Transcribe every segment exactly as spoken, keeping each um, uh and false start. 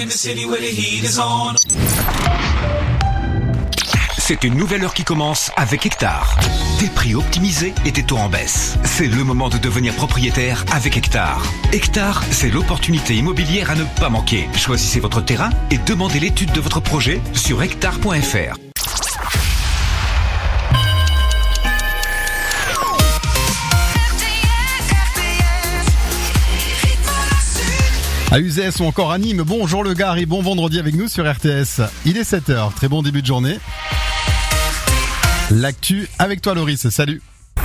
C'est une nouvelle heure qui commence avec Hectare. Des prix optimisés et des taux en baisse. C'est le moment de devenir propriétaire avec Hectare. Hectare, c'est l'opportunité immobilière à ne pas manquer. Choisissez votre terrain et demandez l'étude de votre projet sur hectare point f r. À Uzès ou encore à Nîmes, bonjour le gars et bon vendredi avec nous sur R T S. Il est sept heures, très bon début de journée. L'actu avec toi Loris, salut.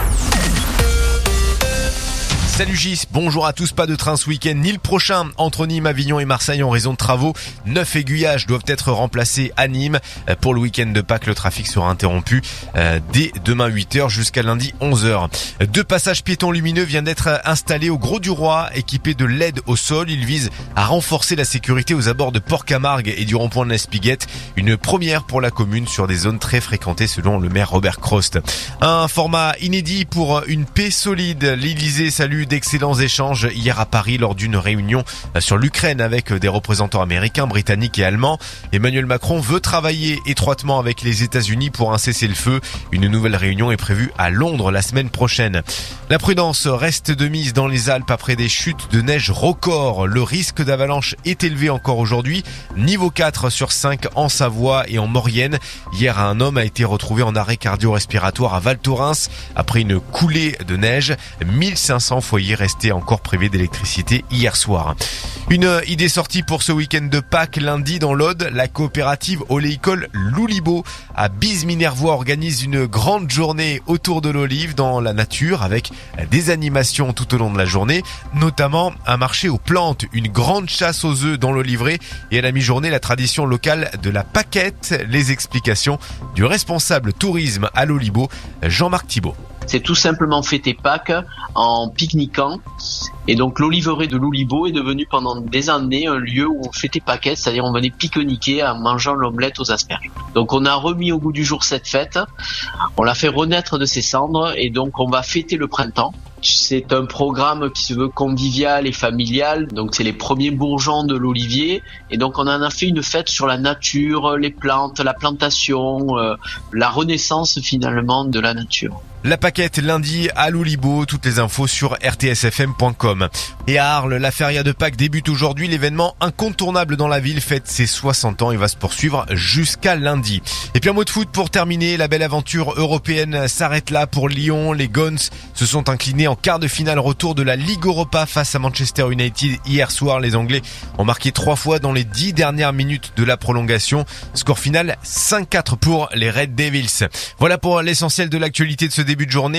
Salut Gis, bonjour à tous, pas de train ce week-end ni le prochain entre Nîmes, Avignon et Marseille en raison de travaux. Neuf aiguillages doivent être remplacés à Nîmes. Pour le week-end de Pâques, le trafic sera interrompu euh, dès demain huit heures jusqu'à lundi onze heures. Deux passages piétons lumineux viennent d'être installés au Gros du Roi, équipés de L E D au sol. Ils visent à renforcer la sécurité aux abords de Port-Camargue et du rond-point de l'Espiguette. Une première pour la commune sur des zones très fréquentées selon le maire Robert Crost. Un format inédit pour une paix solide. L'Élysée salue d'excellents échanges hier à Paris lors d'une réunion sur l'Ukraine avec des représentants américains, britanniques et allemands. Emmanuel Macron veut travailler étroitement avec les États-Unis pour un cessez-le-feu. Une nouvelle réunion est prévue à Londres la semaine prochaine. La prudence reste de mise dans les Alpes après des chutes de neige records. Le risque d'avalanche est élevé encore aujourd'hui. Niveau quatre sur cinq en Savoie et en Maurienne. Hier, un homme a été retrouvé en arrêt cardio-respiratoire à Val Thorens après une coulée de neige. mille cinq cents foyers restés encore privés d'électricité hier soir. Une idée sortie pour ce week-end de Pâques. Lundi dans l'Aude, la coopérative oléicole Loulibo à Bise-Minervois organise une grande journée autour de l'olive dans la nature avec des animations tout au long de la journée, notamment un marché aux plantes, une grande chasse aux œufs dans l'oliveraie et à la mi-journée la tradition locale de la paquette. Les explications du responsable tourisme à Loulibo, Jean-Marc Thibault. C'est tout simplement fêter Pâques en pique-niquant. Et donc l'oliveraie de Loulibo est devenue pendant des années un lieu où on fêtait Pâques, c'est-à-dire on venait pique-niquer en mangeant l'omelette aux asperges. Donc on a remis au goût du jour cette fête, on l'a fait renaître de ses cendres et donc on va fêter le printemps. C'est un programme qui se veut convivial et familial, donc c'est les premiers bourgeons de l'olivier et donc on en a fait une fête sur la nature, les plantes, la plantation, euh, la renaissance finalement de la nature. La paquette lundi à Loulibo, toutes les infos sur r t s f m point com. Et à Arles, la feria de Pâques débute aujourd'hui. L'événement incontournable dans la ville fête ses soixante ans et va se poursuivre jusqu'à lundi. Et puis un mot de foot pour terminer. La belle aventure européenne s'arrête là pour Lyon. Les Guns se sont inclinés en quart de finale retour de la Ligue Europa face à Manchester United hier soir. Les Anglais ont marqué trois fois dans les dix dernières minutes de la prolongation. Score final cinq quatre pour les Red Devils. Voilà pour l'essentiel de l'actualité de ce début de journée.